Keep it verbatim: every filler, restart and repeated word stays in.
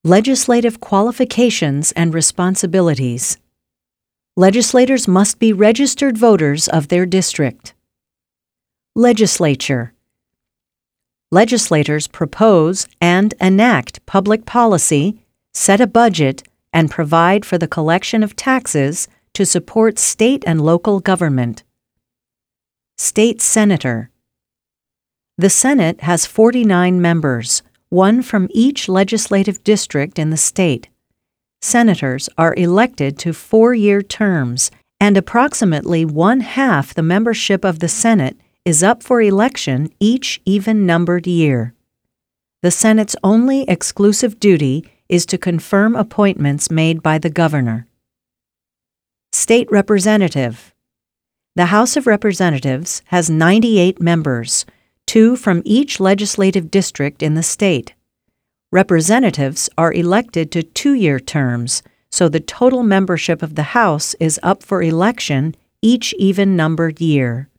Legislative qualifications and responsibilities. Legislators must be registered voters of their district. Legislature. Legislators propose and enact public policy, set a budget, and provide for the collection of taxes to support state and local government. State Senator. The Senate has forty-nine members, one from each legislative district in the state. Senators are elected to four-year terms, and approximately one-half the membership of the Senate is up for election each even-numbered year. The Senate's only exclusive duty is to confirm appointments made by the governor. State Representative. The House of Representatives has ninety-eight members, two from each legislative district in the state. Representatives are elected to two-year terms, so the total membership of the House is up for election each even-numbered year.